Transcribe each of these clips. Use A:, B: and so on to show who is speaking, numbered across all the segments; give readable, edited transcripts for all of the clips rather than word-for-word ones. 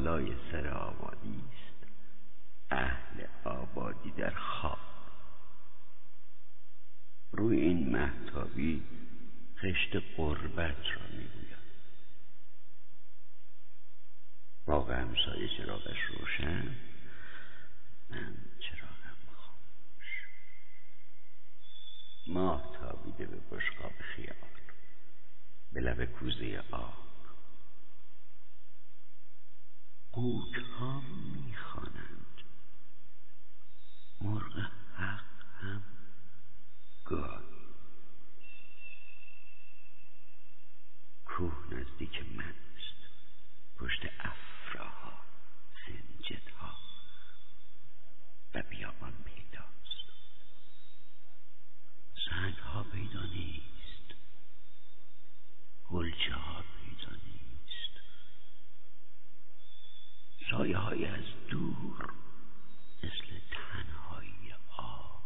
A: بالای سر آبادی است، اهل آبادی در خواب. روی این مهتابی خشت غربت را میگوید. باغ همسایه چراغش روشن، من چراغم خاموش. ماه تابیده به بشقاب خیال، به لب کوزه آب. قوک ها میخوانند، مرغ حق هم گاهی. کوه نزدیک من است، پشت افراها، سنجدها و بیابان پیداست. سنگ ها پیدا نیست، گلچه ها پیدا نیست. سایه های از دور مثل تنهایی آب،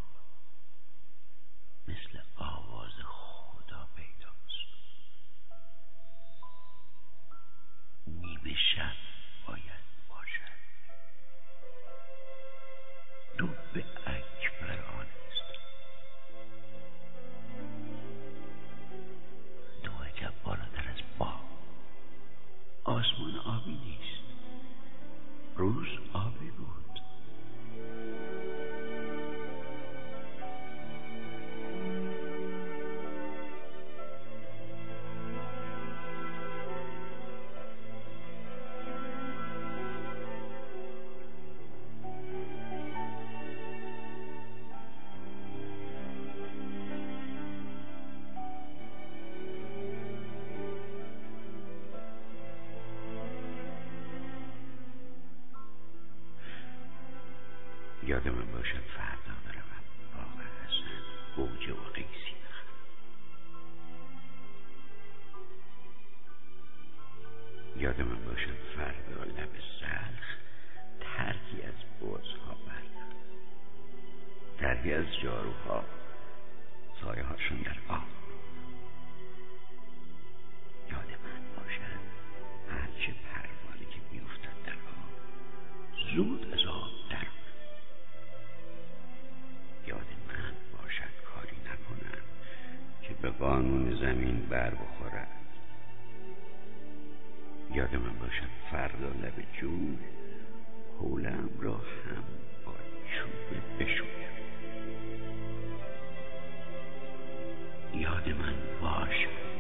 A: مثل آواز خدا پیداست. نیمه شب باید باشد. دب اکبر آن است. دو عجب بالاتر از باغ. آسمان آبی نیست، روز آبی بود. یاد من باشد فردا بروم باغ حسن، گوجه و قیسی بخرم. یاد من باشد فردا لب سلخ ترکی از بزها بردارم، ترکی از جاروها، سایه هاشون در آب. یاد من باشد هرچه پروانه که میافتد در آب زود از آب در. یاد من باشد کاری نکنم که به قانون زمین بر بخورد. یاد من باشد فردا لب جوی حولم را هم با چوبه بشویم. یاد من باشد